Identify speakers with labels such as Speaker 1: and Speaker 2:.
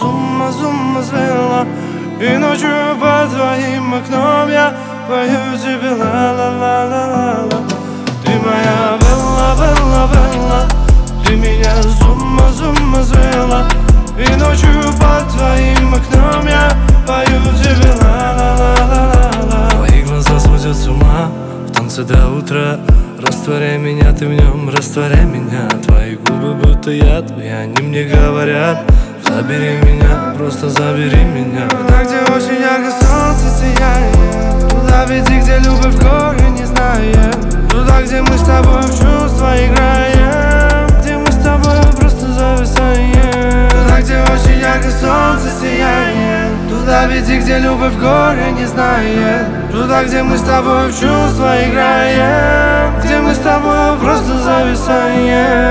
Speaker 1: с ума свела. И ночью под твоим окном я пою тебе ла-ла-ла-ла-ла. Ты моя Белла, Белла, Белла, ты меня с ума свела. И ночью под твоим окном я пою тебе ла-ла-ла-ла-ла. Твои глаза сводят с ума в танце до утра. Растворяй меня, ты в нем, растворяй меня. Твои губы будто яд, и они мне говорят: забери меня, просто забери меня. Туда, где очень ярко солнце сияет, туда веди, где любовь горы не знает. Туда, где мы с тобой в чувства играем, где мы с тобой просто зависаем. Туда, где очень ярко солнце сияет, туда веди, где любовь горы не знает. Туда, где мы с тобой в чувства играем, где мы с тобой просто зависаем.